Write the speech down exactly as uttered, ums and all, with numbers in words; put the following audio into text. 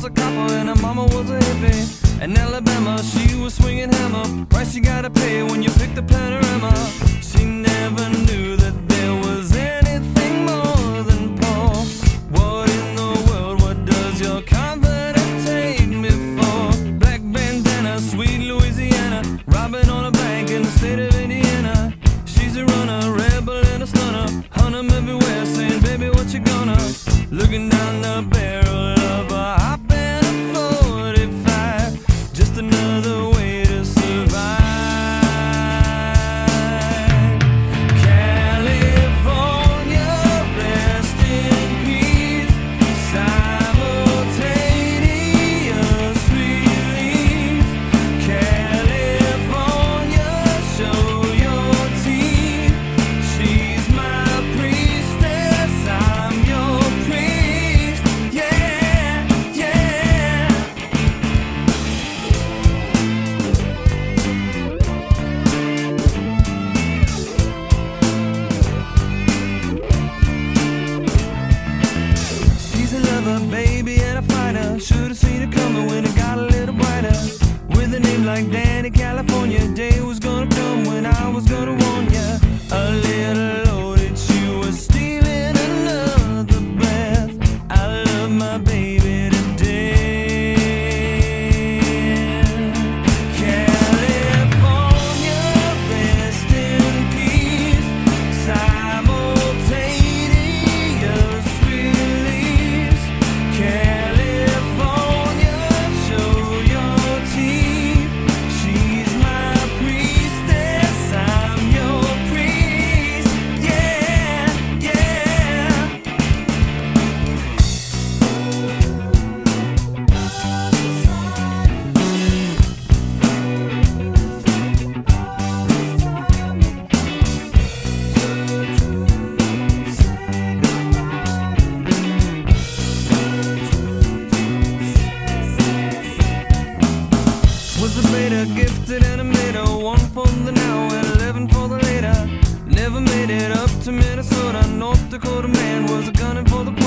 was a copper and her mama was a hippie. In Alabama, she was swinging hammer. Price you gotta pay when you pick the panorama. She never knew that there was anything more than Paul. What in the world, what does your confidence take me for? Black bandana, sweet Louisiana, robbing on a bank in the state of Indiana. She's a runner, rebel and a stunner, hunt 'em everywhere, saying, baby, what you gonna? Looking down the barrel of a hop and a forty-five, just another way to survive. California, rest in peace. Simultaneous release. California, show your teeth. She's my priestess, I'm your priest. Yeah, yeah. She's a lover, baby, and a fighter. Should've seen it coming when it got a little brighter. With a name like Danny California, day was gonna come when I was gonna warn ya. A little loaded, she was stealing another breath. I love my baby to death. California, rest in peace. Simultaneous release. California, show your teeth. She's my priestess, I'm your priest. Yeah, yeah. Was a beta, gifted and a middle, one for the now and eleven for the later. Never made it up to Minnesota. North Dakota man was a gunning for the